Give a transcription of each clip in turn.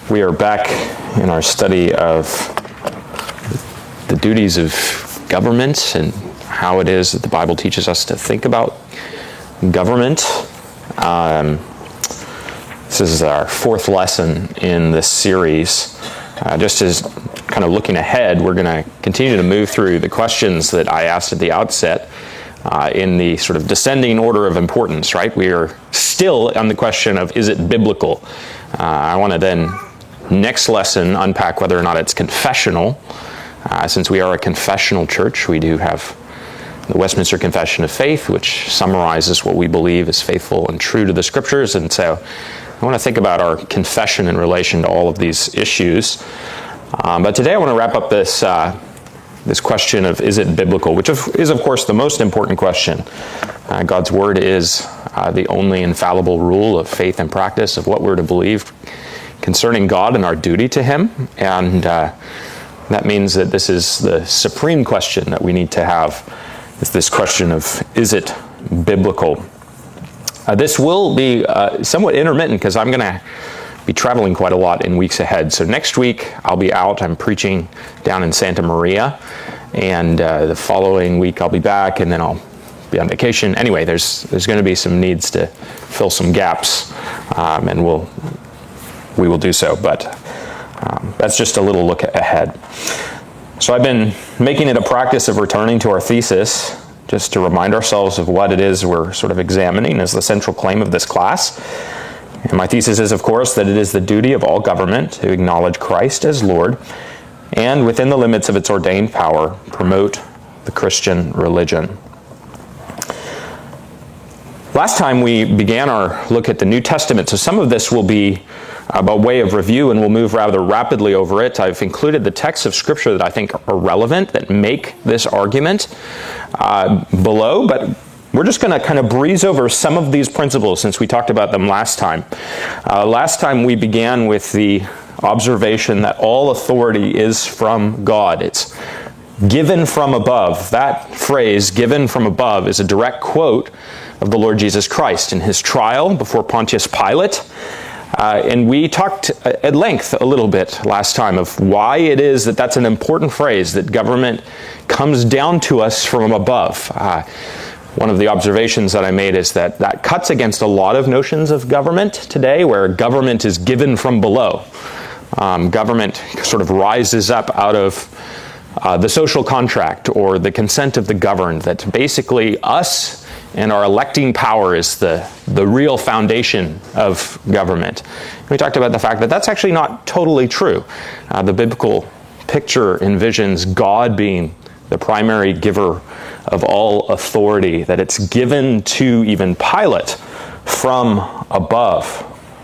We are back in our study of the duties of government and how it is that the Bible teaches us to think about government. This is our fourth lesson in this series. Just as kind of looking ahead, we're going to continue to move through the questions that I asked at the outset in the sort of descending order of importance, right? We are still on the question of, is it biblical? I want to then, next lesson, unpack whether or not it's confessional. Since we are a confessional church, we do have the Westminster Confession of Faith, which summarizes what we believe is faithful and true to the Scriptures. And so I want to think about our confession in relation to all of these issues. But today I want to wrap up this question of, is it biblical? Which is, of course, the most important question. God's Word is the only infallible rule of faith and practice of what we're to believe concerning God and our duty to Him. And that means that this is the supreme question that we need to have, is this question of, is it biblical? This will be somewhat intermittent because I'm going to be traveling quite a lot in weeks ahead. So next week I'll be out. I'm preaching down in Santa Maria. And the following week I'll be back, and then I'll be on vacation. Anyway, there's going to be some needs to fill some gaps, and we will do so. But that's just a little look ahead. So I've been making it a practice of returning to our thesis, just to remind ourselves of what it is we're sort of examining as the central claim of this class. And my thesis is, of course, that it is the duty of all government to acknowledge Christ as Lord, and within the limits of its ordained power, promote the Christian religion. Last time we began our look at the New Testament, so some of this will be by way of review, and we'll move rather rapidly over it. I've included the texts of Scripture that I think are relevant, that make this argument below, but we're just going to kind of breeze over some of these principles since we talked about them last time. Last time we began with the observation that all authority is from God. It's given from above. That phrase, given from above, is a direct quote of the Lord Jesus Christ in His trial before Pontius Pilate. And we talked at length a little bit last time of why it is that that's an important phrase, that government comes down to us from above. One of the observations that I made is that that cuts against a lot of notions of government today, where government is given from below. Government sort of rises up out of the social contract or the consent of the governed, that basically us and our electing power is the real foundation of government. We talked about the fact that that's actually not totally true. The biblical picture envisions God being the primary giver of all authority, that it's given to even Pilate from above.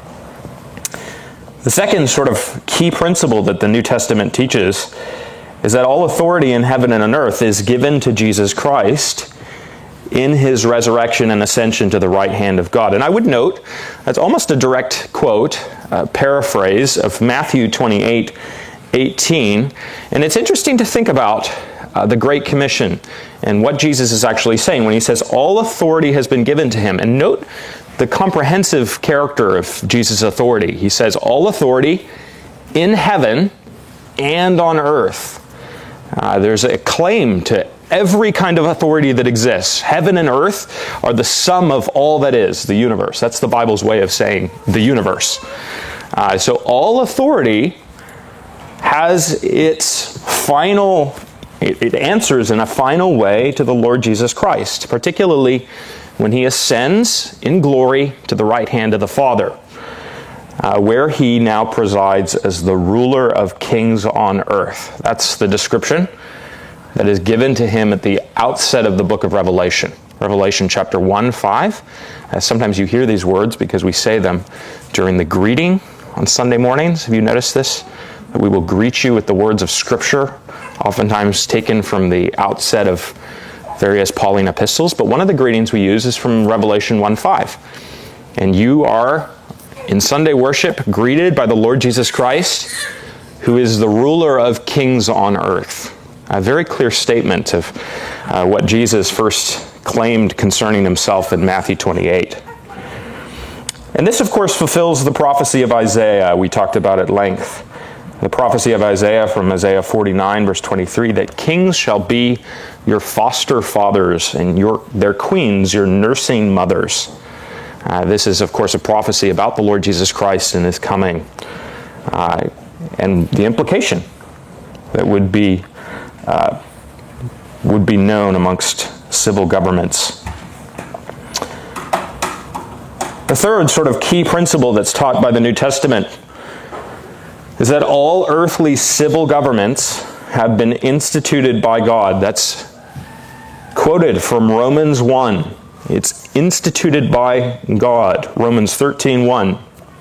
The second sort of key principle that the New Testament teaches is that all authority in heaven and on earth is given to Jesus Christ in His resurrection and ascension to the right hand of God. And I would note, that's almost a direct quote, paraphrase of Matthew 28:18. And it's interesting to think about the Great Commission and what Jesus is actually saying when He says all authority has been given to Him. And note the comprehensive character of Jesus' authority. He says all authority in heaven and on earth. There's a claim to every kind of authority that exists. Heaven and earth are the sum of all that is, the universe. That's the Bible's way of saying the universe. So all authority has its final, it answers in a final way to the Lord Jesus Christ, particularly when He ascends in glory to the right hand of the Father, where He now presides as the ruler of kings on earth. That's the description that is given to Him at the outset of the book of Revelation. Revelation chapter 1:5. Sometimes you hear these words because we say them during the greeting on Sunday mornings. Have you noticed this? That we will greet you with the words of Scripture, oftentimes taken from the outset of various Pauline epistles. But one of the greetings we use is from Revelation 1:5. And you are, in Sunday worship, greeted by the Lord Jesus Christ, who is the ruler of kings on earth. A very clear statement of what Jesus first claimed concerning Himself in Matthew 28. And this, of course, fulfills the prophecy of Isaiah. We talked about at length. The prophecy of Isaiah from Isaiah 49, verse 23, that kings shall be your foster fathers and their queens your nursing mothers. This is, of course, a prophecy about the Lord Jesus Christ and his coming. And the implication that would be known amongst civil governments. The third sort of key principle that's taught by the New Testament is that all earthly civil governments have been instituted by God. That's quoted from Romans 1. It's instituted by God. Romans 13:1.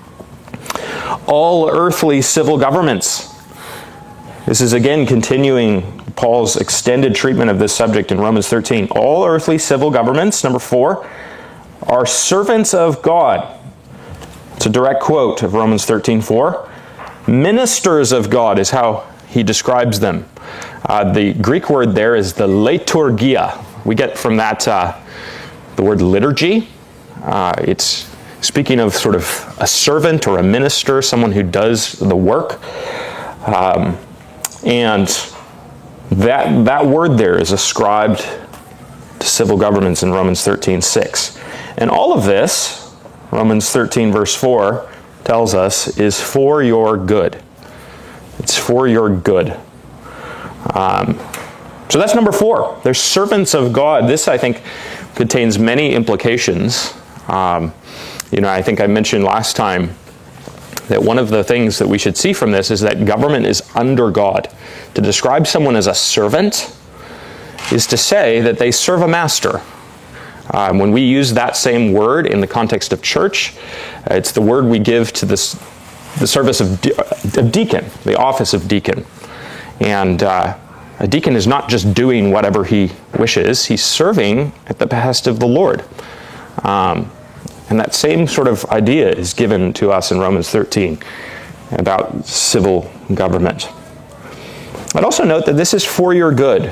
All earthly civil governments. This is again continuing Paul's extended treatment of this subject in Romans 13. All earthly civil governments, number 4, are servants of God. It's a direct quote of Romans 13:4. Ministers of God is how he describes them. The Greek word there is the liturgia. We get from that the word liturgy. It's speaking of sort of a servant or a minister, someone who does the work. And that word there is ascribed to civil governments in Romans 13:6. And all of this, Romans 13 verse 4, tells us is for your good. It's for your good. So that's number 4. They're servants of God. This, I think, contains many implications. I think I mentioned last time that one of the things that we should see from this is that government is under God. To describe someone as a servant is to say that they serve a master. When we use that same word in the context of church, it's the word we give to the service of deacon, the office of deacon. And a deacon is not just doing whatever he wishes, he's serving at the behest of the Lord. And that same sort of idea is given to us in Romans 13 about civil government. I'd also note that this is for your good.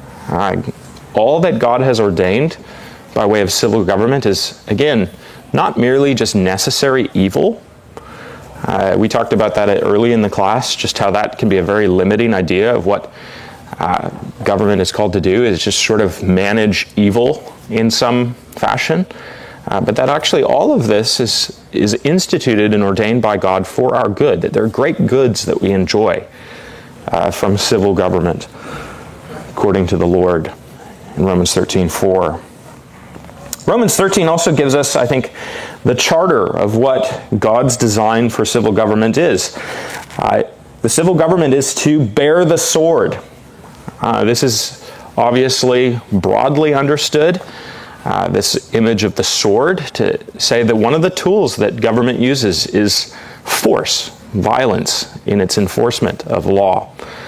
All that God has ordained by way of civil government is, again, not merely just necessary evil. We talked about that early in the class, just how that can be a very limiting idea of what government is called to do, is just sort of manage evil in some fashion. But that actually all of this is instituted and ordained by God for our good, that there are great goods that we enjoy from civil government, according to the Lord in Romans 13:4. Romans 13 also gives us, I think, the charter of what God's design for civil government is. The civil government is to bear the sword. This is obviously broadly understood, this image of the sword, to say that one of the tools that government uses is force, violence in its enforcement of law.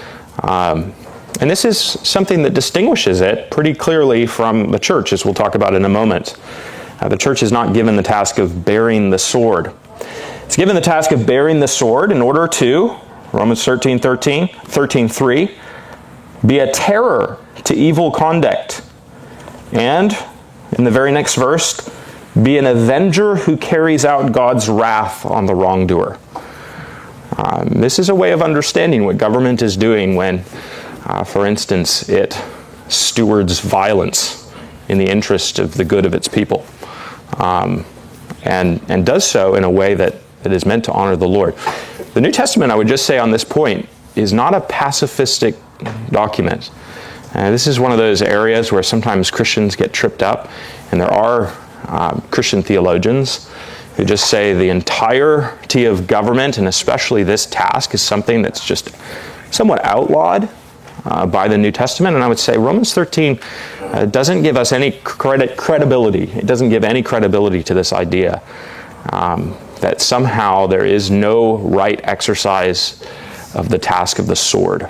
And this is something that distinguishes it pretty clearly from the church, as we'll talk about in a moment. The church is not given the task of bearing the sword. It's given the task of bearing the sword in order to, Romans 13:3, be a terror to evil conduct. And, in the very next verse, be an avenger who carries out God's wrath on the wrongdoer. This is a way of understanding what government is doing when, for instance, it stewards violence in the interest of the good of its people, and does so in a way that is meant to honor the Lord. The New Testament, I would just say on this point, is not a pacifistic document. This is one of those areas where sometimes Christians get tripped up, and there are Christian theologians who just say the entirety of government, and especially this task, is something that's just somewhat outlawed by the New Testament. And I would say Romans 13 doesn't give us any credibility. It doesn't give any credibility to this idea that somehow there is no right exercise of the task of the sword.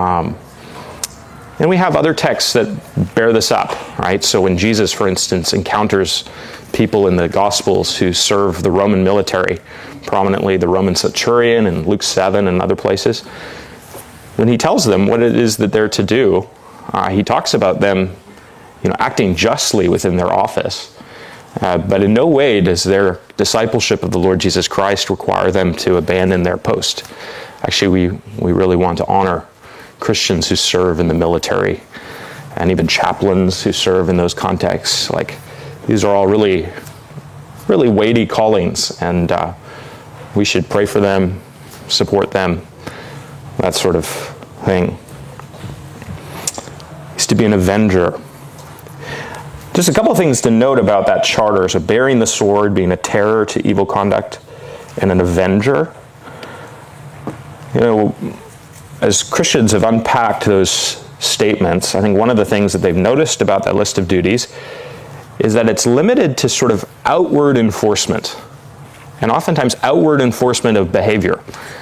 And we have other texts that bear this up, right? So when Jesus, for instance, encounters people in the Gospels who serve the Roman military, prominently the Roman centurion in Luke 7 and other places, when he tells them what it is that they're to do, he talks about them, acting justly within their office. But in no way does their discipleship of the Lord Jesus Christ require them to abandon their post. Actually, we really want to honor Christians who serve in the military and even chaplains who serve in those contexts. Like, these are all really, really weighty callings, and we should pray for them, support them, that sort of thing. Is to be an avenger. Just a couple of things to note about that charter. So bearing the sword, being a terror to evil conduct, and an avenger. You know, as Christians have unpacked those statements, I think one of the things that they've noticed about that list of duties is that it's limited to sort of outward enforcement, and oftentimes outward enforcement of behavior.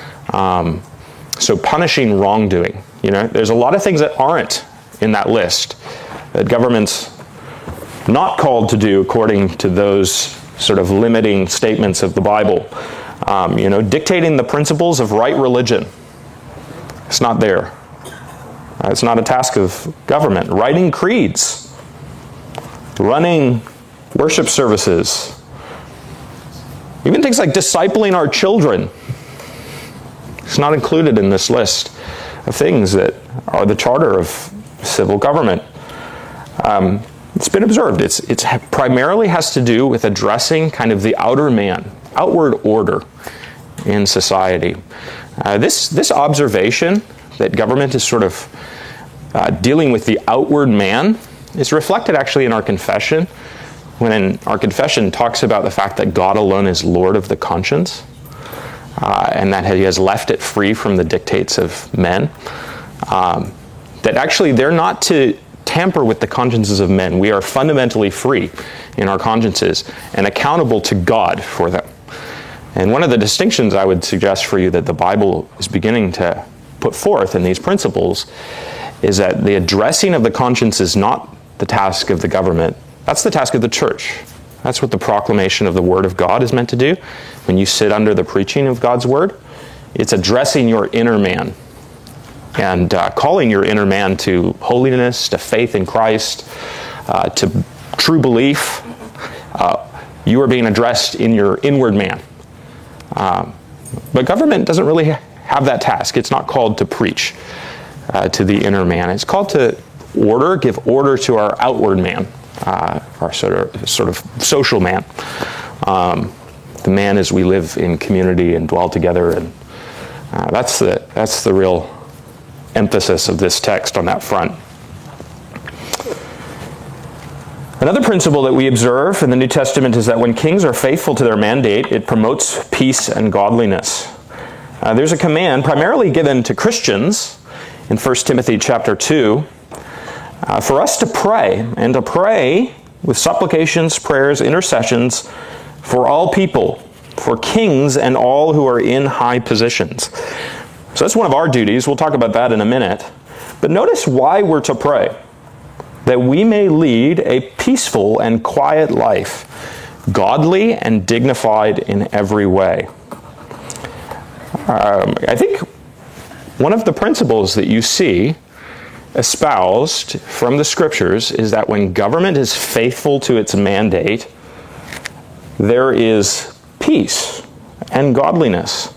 So punishing wrongdoing. You know, there's a lot of things that aren't in that list that government's not called to do according to those sort of limiting statements of the Bible. You know, dictating the principles of right religion. It's not there. It's not a task of government. Writing creeds. Running worship services. Even things like discipling our children. It's not included in this list of things that are the charter of civil government. It's been observed. It primarily has to do with addressing kind of the outer man, outward order in society. This observation that government is sort of dealing with the outward man is reflected actually in our confession, when our confession talks about the fact that God alone is Lord of the conscience, and that He has left it free from the dictates of men. That actually they're not to tamper with the consciences of men. We are fundamentally free in our consciences and accountable to God for them. And one of the distinctions I would suggest for you that the Bible is beginning to put forth in these principles is that the addressing of the conscience is not the task of the government. That's the task of the church. That's what the proclamation of the Word of God is meant to do. When you sit under the preaching of God's Word, it's addressing your inner man and calling your inner man to holiness, to faith in Christ, to true belief. You are being addressed in your inward man. But government doesn't really have that task. It's not called to preach to the inner man. It's called to give order to our outward man, our sort of social man. The man as we live in community and dwell together, and that's the real emphasis of this text on that front. Another principle that we observe in the New Testament is that when kings are faithful to their mandate, it promotes peace and godliness. There's a command primarily given to Christians in 1 Timothy chapter 2 for us to pray, and to pray with supplications, prayers, intercessions for all people, for kings and all who are in high positions. So that's one of our duties. We'll talk about that in a minute. But notice why we're to pray. That we may lead a peaceful and quiet life, godly and dignified in every way. I think one of the principles that you see espoused from the Scriptures is that when government is faithful to its mandate, there is peace and godliness.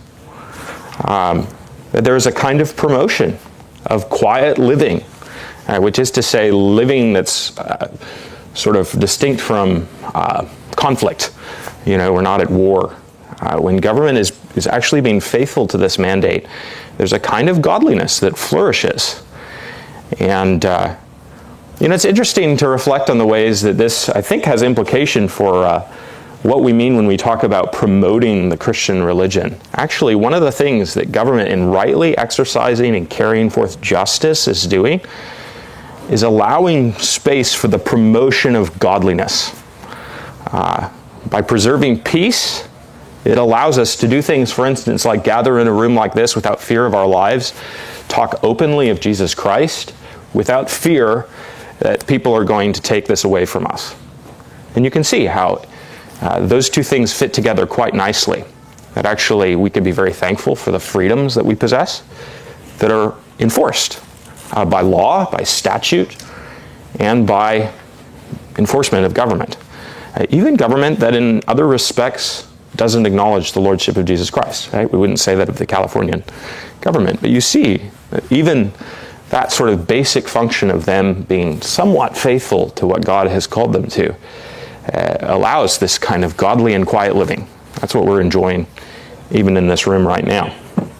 There is a kind of promotion of quiet living, which is to say living that's sort of distinct from conflict. You know, we're not at war. When government is actually being faithful to this mandate, there's a kind of godliness that flourishes. And, it's interesting to reflect on the ways that this, I think, has implication for what we mean when we talk about promoting the Christian religion. Actually, one of the things that government, in rightly exercising and carrying forth justice, is doing is allowing space for the promotion of godliness. By preserving peace, it allows us to do things, for instance, like gather in a room like this without fear of our lives, talk openly of Jesus Christ, without fear that people are going to take this away from us. And you can see how those two things fit together quite nicely. That actually we can be very thankful for the freedoms that we possess that are enforced by law, by statute, and by enforcement of government. even government that in other respects doesn't acknowledge the lordship of Jesus Christ. Right? We wouldn't say that of the Californian government. But you see, even that sort of basic function of them being somewhat faithful to what God has called them to allows this kind of godly and quiet living. That's what we're enjoying even in this room right now.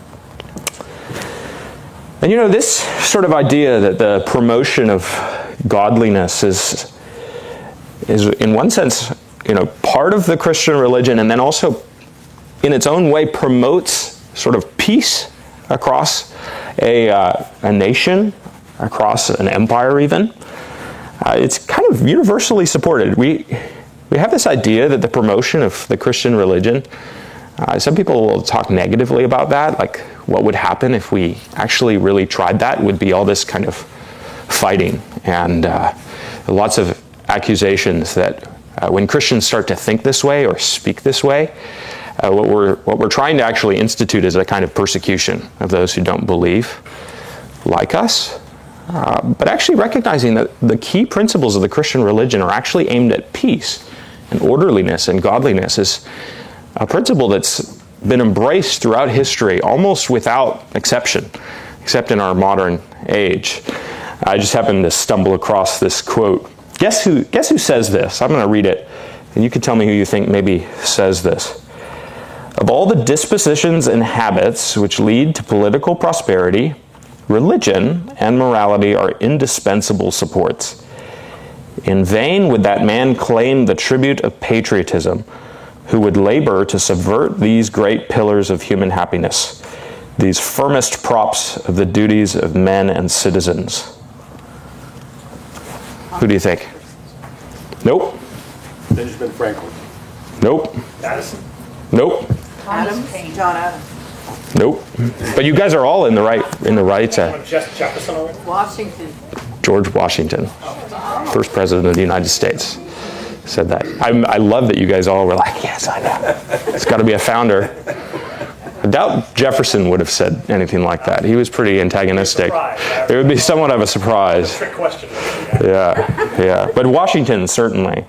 And this sort of idea that the promotion of godliness is in one sense, part of the Christian religion, and then also in its own way promotes sort of peace across a nation, across an empire even. It's kind of universally supported. We have this idea that the promotion of the Christian religion, some people will talk negatively about that, like what would happen if we actually really tried that would be all this kind of fighting and lots of accusations that when Christians start to think this way or speak this way, what we're trying to actually institute is a kind of persecution of those who don't believe like us. But actually recognizing that the key principles of the Christian religion are actually aimed at peace and orderliness and godliness is a principle that's been embraced throughout history almost without exception, except in our modern age. I just happened to stumble across this quote. Guess who says this? I'm going to read it, and you can tell me who you think maybe says this. Of all the dispositions and habits which lead to political prosperity, religion and morality are indispensable supports. In vain would that man claim the tribute of patriotism, who would labor to subvert these great pillars of human happiness, these firmest props of the duties of men and citizens. Who do you think? Nope. Benjamin Franklin. Nope. Addison. Nope. Adams. John Adams. Nope. But you guys are all in the right. Jefferson. Washington. George Washington, first president of the United States, said that. I love that you guys all were like, yes, I know. It's got to be a founder. I doubt Jefferson would have said anything like that. He was pretty antagonistic. It would be somewhat of a surprise. Trick question. Yeah. But Washington, certainly.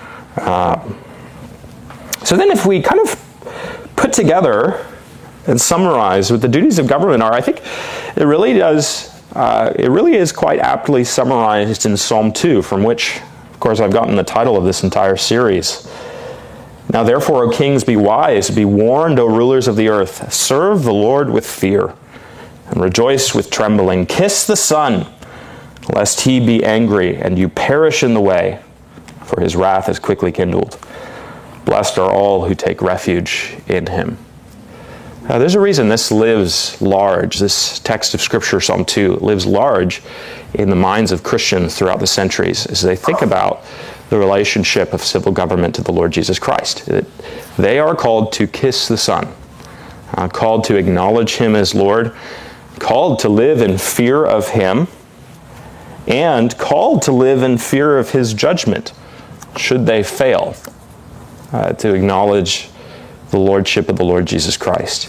So then if we kind of put together and summarize what the duties of government are, I think it really is quite aptly summarized in Psalm 2, from which, of course, I've gotten the title of this entire series. Now therefore, O kings, be wise, be warned, O rulers of the earth. Serve the Lord with fear, and rejoice with trembling. Kiss the Son, lest he be angry, and you perish in the way, for his wrath is quickly kindled. Blessed are all who take refuge in him. There's a reason this lives large. This text of Scripture, Psalm 2, lives large in the minds of Christians throughout the centuries as they think about the relationship of civil government to the Lord Jesus Christ. They are called to kiss the Son, called to acknowledge him as Lord, called to live in fear of him, and called to live in fear of his judgment should they fail to acknowledge the lordship of the Lord Jesus Christ.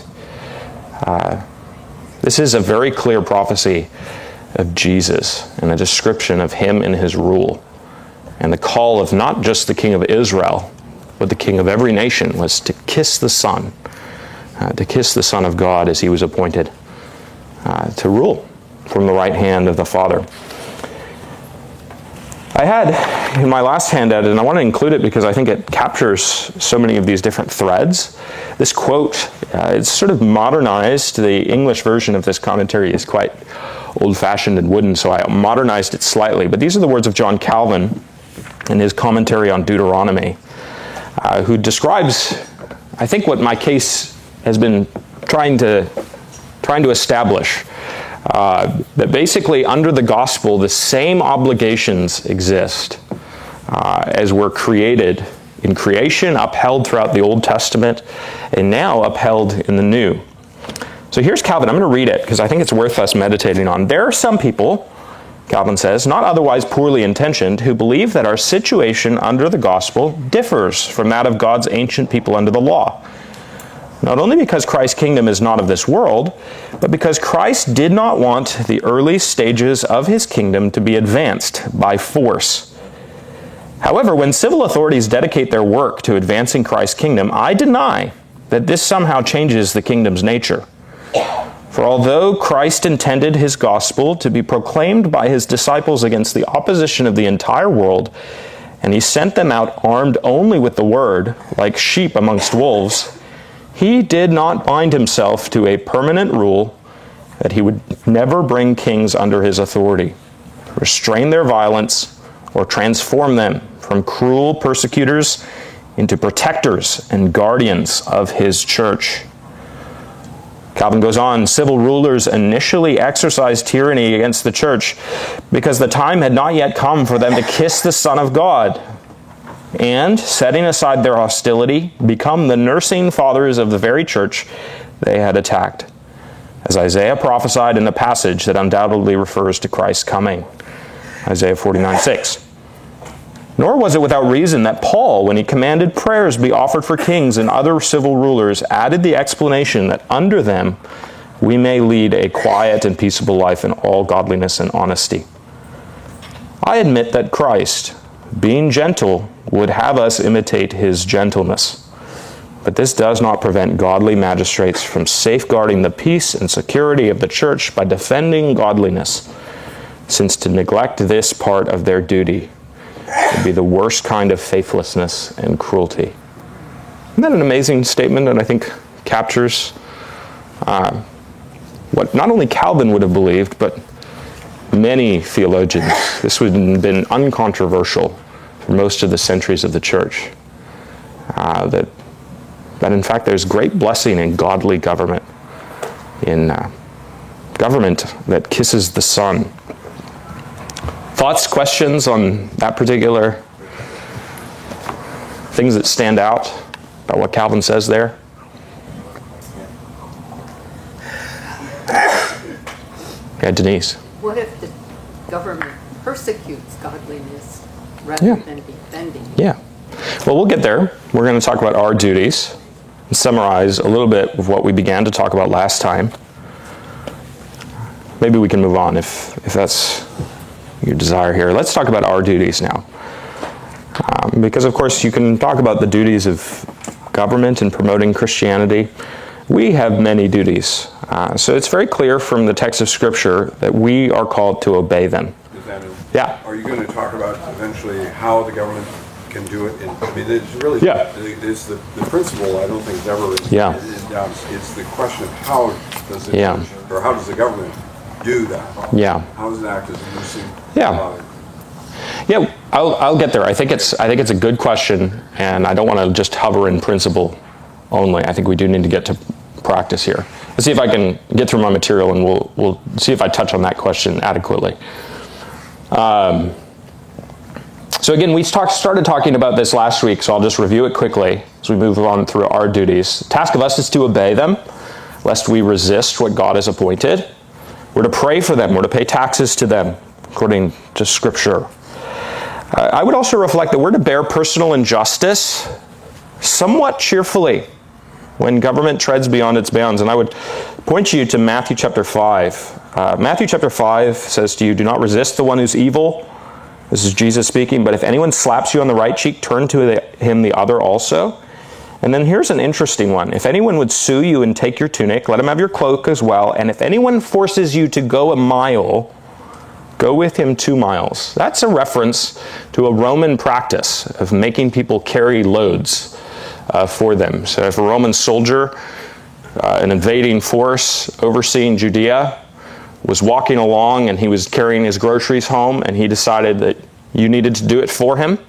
This is a very clear prophecy of Jesus and a description of him and his rule. And the call of not just the King of Israel, but the King of every nation was to kiss the Son of God as he was appointed to rule from the right hand of the Father. I had in my last handout, and I want to include it because I think it captures so many of these different threads. This quote, it's sort of modernized. The English version of this commentary is quite old-fashioned and wooden, so I modernized it slightly. But these are the words of John Calvin in his commentary on Deuteronomy, who describes, I think, what my case has been trying to establish. That basically under the gospel, the same obligations exist as were created in creation, upheld throughout the Old Testament, and now upheld in the New. So here's Calvin. I'm going to read it because I think it's worth us meditating on. There are some people, Calvin says, not otherwise poorly intentioned, who believe that our situation under the gospel differs from that of God's ancient people under the law. Not only because Christ's kingdom is not of this world, but because Christ did not want the early stages of his kingdom to be advanced by force. However, when civil authorities dedicate their work to advancing Christ's kingdom, I deny that this somehow changes the kingdom's nature. For although Christ intended his gospel to be proclaimed by his disciples against the opposition of the entire world, and he sent them out armed only with the word, like sheep amongst wolves, he did not bind himself to a permanent rule that he would never bring kings under his authority, restrain their violence, or transform them from cruel persecutors into protectors and guardians of his church. Calvin goes on, civil rulers initially exercised tyranny against the church because the time had not yet come for them to kiss the Son of God and, setting aside their hostility, become the nursing fathers of the very church they had attacked, as Isaiah prophesied in the passage that undoubtedly refers to Christ's coming, Isaiah 49:6. Nor was it without reason that Paul, when he commanded prayers be offered for kings and other civil rulers, added the explanation that under them we may lead a quiet and peaceable life in all godliness and honesty. I admit that Christ, being gentle, would have us imitate his gentleness. But this does not prevent godly magistrates from safeguarding the peace and security of the church by defending godliness, since to neglect this part of their duty would be the worst kind of faithlessness and cruelty. Isn't that an amazing statement that I think captures what not only Calvin would have believed, but many theologians? This would have been uncontroversial for most of the centuries of the church. That in fact there's great blessing in godly government, in government that kisses the Son. Thoughts, questions on that particular things that stand out about what Calvin says there? Yeah, Denise. What if the government persecutes godliness rather than defending it? Yeah. Well, we'll get there. We're going to talk about our duties and summarize a little bit of what we began to talk about last time. Maybe we can move on if that's your desire here. Let's talk about our duties now. Because, of course, you can talk about the duties of government and promoting Christianity. We have many duties. So it's very clear from the text of Scripture that we are called to obey them. Yeah. Are you going to talk about eventually how the government can do it? I mean, it's really it's the principle. I don't think is ever. It's the question of how does it or how does the government do that? Yeah. How does it act as a nursing? Yeah, I'll get there. I think it's a good question, and I don't want to just hover in principle only. I think we do need to get to practice here. Let's see if I can get through my material, and we'll see if I touch on that question adequately. So again, we started talking about this last week, so I'll just review it quickly as we move on through our duties. The task of us is to obey them, lest we resist what God has appointed. We're to pray for them. We're to pay taxes to them, according to Scripture. I would also reflect that we're to bear personal injustice somewhat cheerfully when government treads beyond its bounds. And I would point you to Matthew chapter 5. Matthew chapter 5 says to you, do not resist the one who's evil. This is Jesus speaking. But if anyone slaps you on the right cheek, turn to him the other also. And then here's an interesting one. If anyone would sue you and take your tunic, let him have your cloak as well. And if anyone forces you to go a mile, go with him 2 miles. That's a reference to a Roman practice of making people carry loads for them. So if a Roman soldier, an invading force overseeing Judea, was walking along and he was carrying his groceries home and he decided that you needed to do it for him,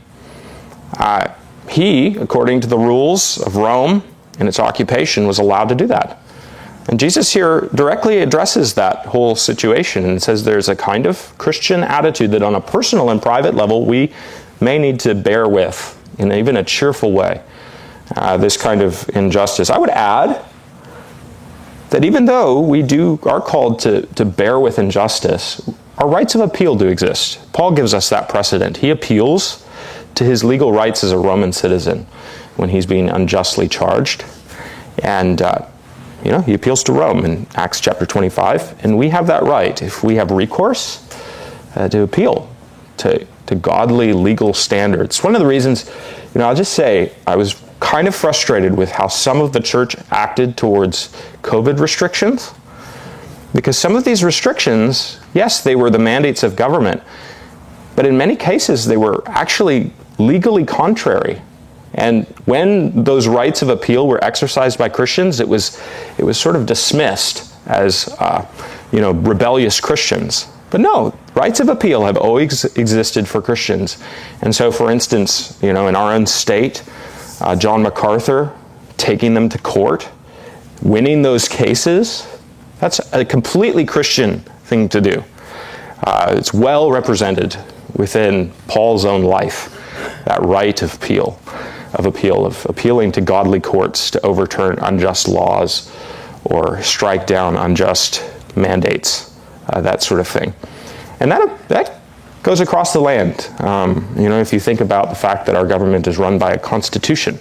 he, according to the rules of Rome and its occupation, was allowed to do that. And Jesus here directly addresses that whole situation and says there's a kind of Christian attitude that on a personal and private level we may need to bear with in even a cheerful way, this kind of injustice. I would add that even though we are called to bear with injustice, our rights of appeal do exist. Paul gives us that precedent. He appeals to his legal rights as a Roman citizen when he's being unjustly charged. And he appeals to Rome in Acts chapter 25, and we have that right, if we have recourse, to appeal to to godly legal standards. One of the reasons, I'll just say, I was kind of frustrated with how some of the church acted towards COVID restrictions. Because some of these restrictions, yes, they were the mandates of government, but in many cases they were actually legally contrary. And when those rights of appeal were exercised by Christians, it was sort of dismissed as rebellious Christians. But no, rights of appeal have always existed for Christians. And so, for instance, in our own state, John MacArthur taking them to court, winning those cases, that's a completely Christian thing to do. It's well represented within Paul's own life, that right of appealing to godly courts to overturn unjust laws or strike down unjust mandates, that sort of thing. And that goes across the land. If you think about the fact that our government is run by a constitution,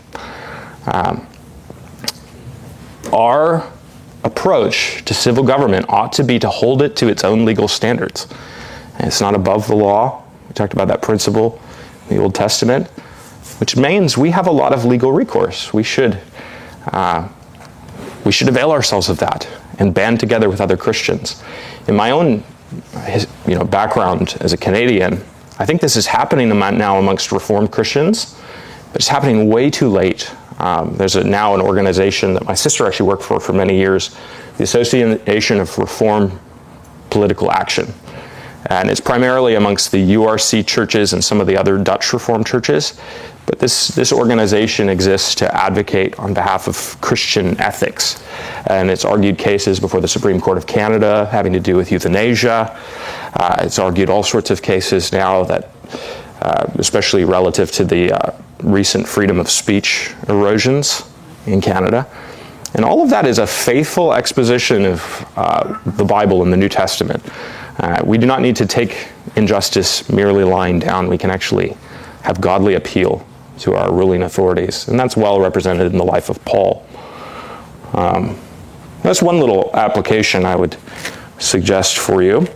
our approach to civil government ought to be to hold it to its own legal standards. And it's not above the law. We talked about that principle in the Old Testament, which means we have a lot of legal recourse. We should avail ourselves of that and band together with other Christians. In my own background as a Canadian, I think this is happening now amongst Reformed Christians, but it's happening way too late. There's now an organization that my sister actually worked for many years, the Association of Reformed Political Action. And it's primarily amongst the URC churches and some of the other Dutch Reformed churches. But this organization exists to advocate on behalf of Christian ethics. And it's argued cases before the Supreme Court of Canada having to do with euthanasia. It's argued all sorts of cases now that, especially relative to the recent freedom of speech erosions in Canada. And all of that is a faithful exposition of the Bible in the New Testament. We do not need to take injustice merely lying down. We can actually have godly appeal to our ruling authorities. And that's well represented in the life of Paul. That's one little application I would suggest for you.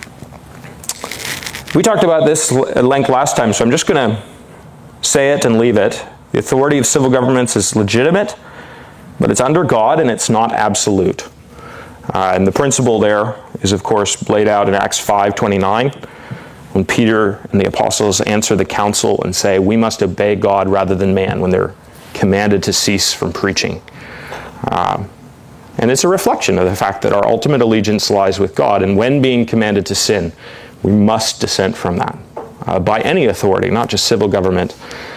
We talked about this at length last time, so I'm just going to say it and leave it. The authority of civil governments is legitimate, but it's under God and it's not absolute. And the principle there is, of course, laid out in Acts 5:29, when Peter and the apostles answer the council and say, we must obey God rather than man, when they're commanded to cease from preaching. And it's a reflection of the fact that our ultimate allegiance lies with God, and when being commanded to sin, we must dissent from that by any authority, not just civil government,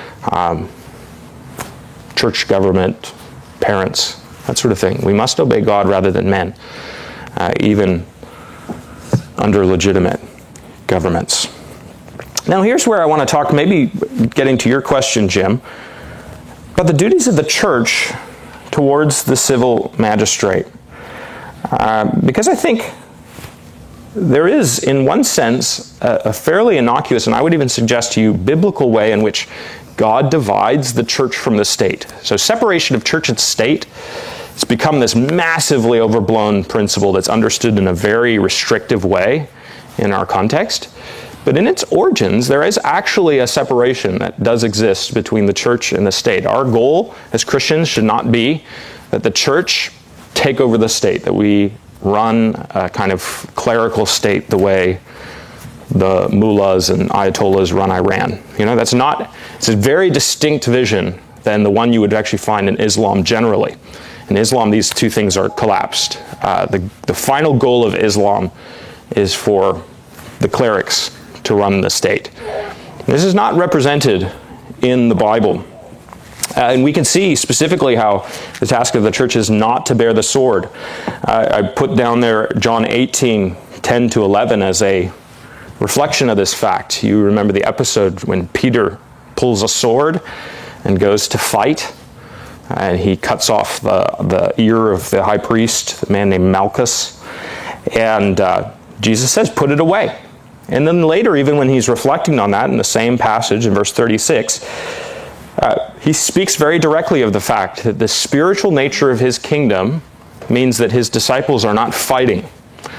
church government, parents, that sort of thing. We must obey God rather than men, even under legitimate governments. Now here's where I want to talk, maybe getting to your question, Jim, about the duties of the church towards the civil magistrate. Because I think there is, in one sense, a fairly innocuous, and I would even suggest to you, biblical way in which God divides the church from the state. So separation of church and state has become this massively overblown principle that's understood in a very restrictive way in our context. But in its origins, there is actually a separation that does exist between the church and the state. Our goal as Christians should not be that the church take over the state, that we run a kind of clerical state the way the mullahs and ayatollahs run Iran. It's a very distinct vision than the one you would actually find in Islam generally. In Islam, these two things are collapsed. The final goal of Islam is for the clerics to run the state. This is not represented in the Bible. And we can see specifically how the task of the church is not to bear the sword. I put down there John 18:10-11 as a reflection of this fact. You remember the episode when Peter pulls a sword and goes to fight, and he cuts off the ear of the high priest, a man named Malchus, and Jesus says, put it away. And then later, even when he's reflecting on that in the same passage in verse 36, he speaks very directly of the fact that the spiritual nature of his kingdom means that his disciples are not fighting.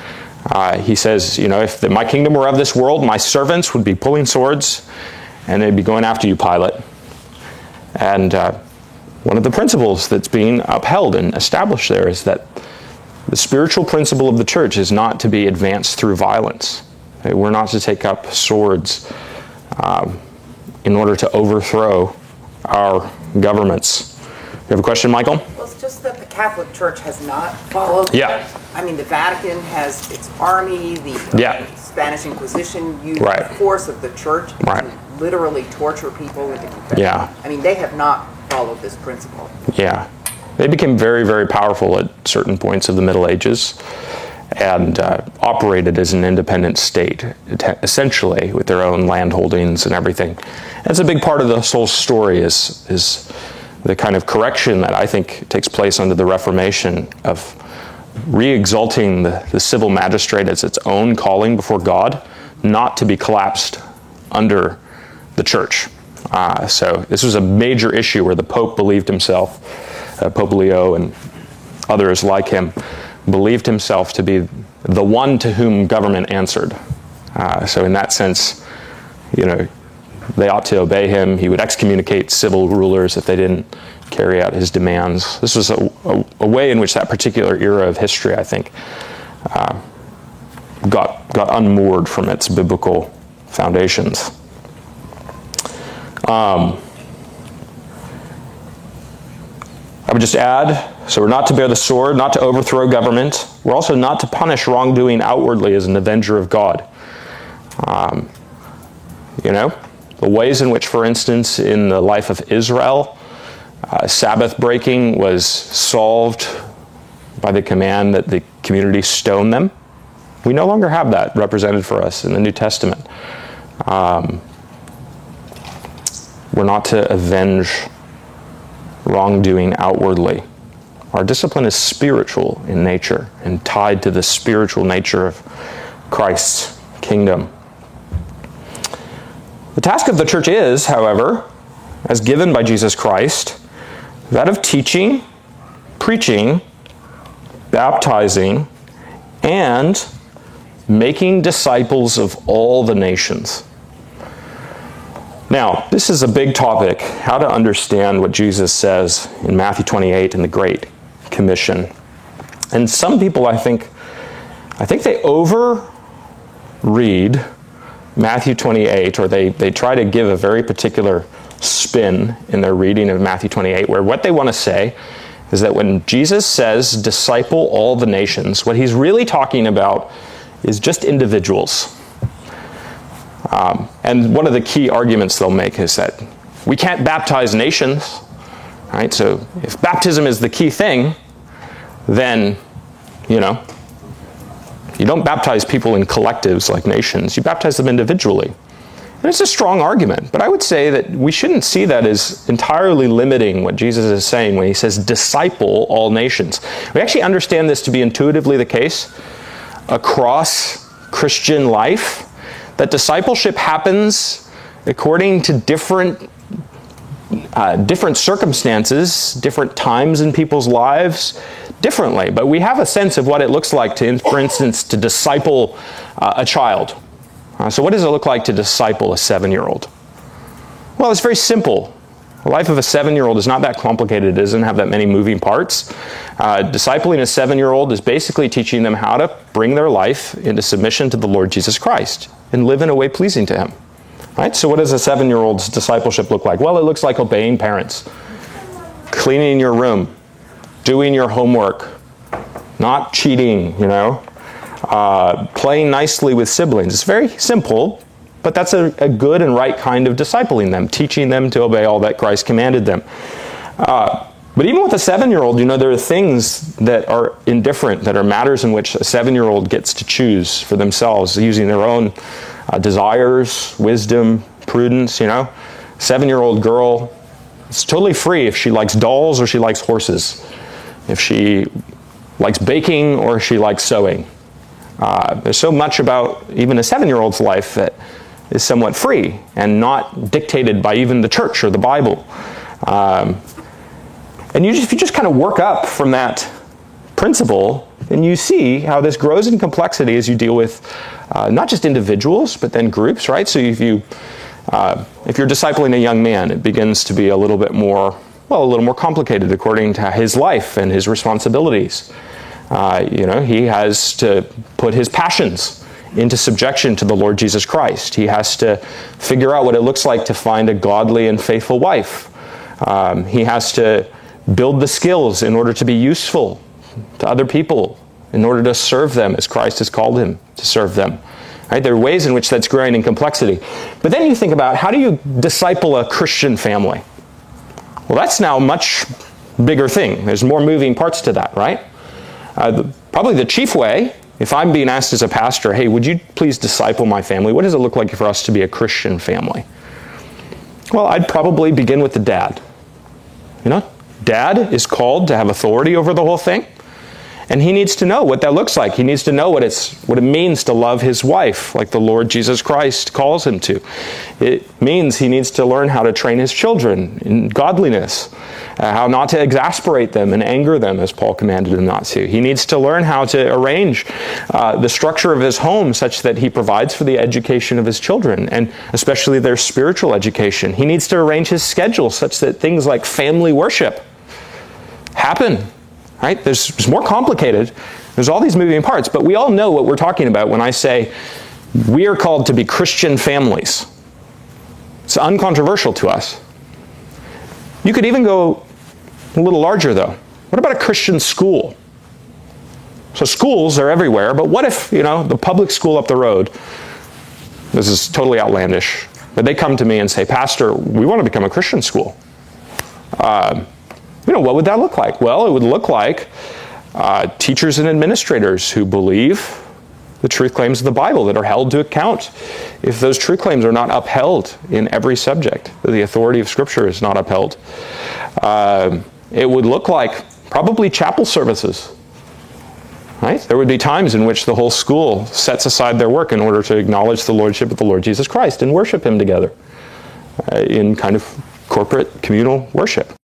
He says, if my kingdom were of this world, my servants would be pulling swords and they'd be going after you, Pilate. And one of the principles that's being upheld and established there is that the spiritual principle of the church is not to be advanced through violence. We're not to take up swords in order to overthrow our governments. You have a question, Michael? Well, it's just that the Catholic Church has not followed. Yeah. I mean, the Vatican has its army, the Spanish Inquisition used the force of the church to literally torture people into confession. Yeah. I mean, they have not followed this principle. Yeah. They became very, very powerful at certain points of the Middle Ages and operated as an independent state, essentially, with their own land holdings and everything. That's a big part of this whole story is the kind of correction that I think takes place under the Reformation of re-exalting the civil magistrate as its own calling before God, not to be collapsed under the church. So this was a major issue where the Pope believed himself, Pope Leo and others like him, believed himself to be the one to whom government answered. So in that sense, they ought to obey him. He would excommunicate civil rulers if they didn't carry out his demands. This was a way in which that particular era of history, I think, got unmoored from its biblical foundations. I would just add, so we're not to bear the sword, not to overthrow government. We're also not to punish wrongdoing outwardly as an avenger of God. The ways in which, for instance, in the life of Israel, Sabbath breaking was solved by the command that the community stone them. We no longer have that represented for us in the New Testament. We're not to avenge wrongdoing outwardly. Our discipline is spiritual in nature and tied to the spiritual nature of Christ's kingdom. The task of the church is, however, as given by Jesus Christ, that of teaching, preaching, baptizing, and making disciples of all the nations. Now, this is a big topic, how to understand what Jesus says in Matthew 28 in the Great Commission. And some people, I think they overread Matthew 28, or they try to give a very particular spin in their reading of Matthew 28, where what they want to say is that when Jesus says, disciple all the nations, what he's really talking about is just individuals. And one of the key arguments they'll make is that we can't baptize nations, right? So if baptism is the key thing, then, you don't baptize people in collectives like nations. You baptize them individually. And it's a strong argument, but I would say that we shouldn't see that as entirely limiting what Jesus is saying when he says disciple all nations. We actually understand this to be intuitively the case across Christian life, that discipleship happens according to different circumstances, different times in people's lives, differently. But we have a sense of what it looks like to, for instance, to disciple a child. So what does it look like to disciple a 7-year-old? Well, it's very simple. The life of a 7-year-old is not that complicated. It doesn't have that many moving parts. Discipling a 7-year-old is basically teaching them how to bring their life into submission to the Lord Jesus Christ and live in a way pleasing to him. Right? So what does a 7-year-old's discipleship look like? Well, it looks like obeying parents, cleaning your room, doing your homework, not cheating, playing nicely with siblings. It's very simple, but that's a good and right kind of discipling them, teaching them to obey all that Christ commanded them. But even with a 7-year-old, there are things that are indifferent, that are matters in which a 7-year-old gets to choose for themselves, using their own desires, wisdom, prudence, 7-year-old girl, it's totally free if she likes dolls or she likes horses, if she likes baking or she likes sewing. There's so much about even a 7-year-old's life that is somewhat free and not dictated by even the church or the Bible. And if you just kind of work up from that principle, And you see how this grows in complexity as you deal with not just individuals, but then groups, right? So if you're discipling a young man, it begins to be a little more complicated according to his life and his responsibilities. He has to put his passions into subjection to the Lord Jesus Christ. He has to figure out what it looks like to find a godly and faithful wife. He has to build the skills in order to be useful to other people, in order to serve them as Christ has called him to serve them. Right? There are ways in which that's growing in complexity. But then you think about, how do you disciple a Christian family? Well, that's now a much bigger thing. There's more moving parts to that, right? Probably the chief way, if I'm being asked as a pastor, hey, would you please disciple my family? What does it look like for us to be a Christian family? Well, I'd probably begin with the dad. Dad is called to have authority over the whole thing. And he needs to know what that looks like. He needs to know what it means to love his wife like the Lord Jesus Christ calls him to. It means he needs to learn how to train his children in godliness, how not to exasperate them and anger them as Paul commanded him not to. He needs to learn how to arrange the structure of his home such that he provides for the education of his children, and especially their spiritual education. He needs to arrange his schedule such that things like family worship happen. Right? It's more complicated. There's all these moving parts, but we all know what we're talking about when I say we are called to be Christian families. It's uncontroversial to us. You could even go a little larger, though. What about a Christian school? So schools are everywhere, but what if, the public school up the road, this is totally outlandish, but they come to me and say, Pastor, we want to become a Christian school. What would that look like? Well, it would look like teachers and administrators who believe the truth claims of the Bible, that are held to account if those truth claims are not upheld in every subject, that the authority of Scripture is not upheld. It would look like probably chapel services. Right? There would be times in which the whole school sets aside their work in order to acknowledge the Lordship of the Lord Jesus Christ and worship Him together in kind of corporate communal worship.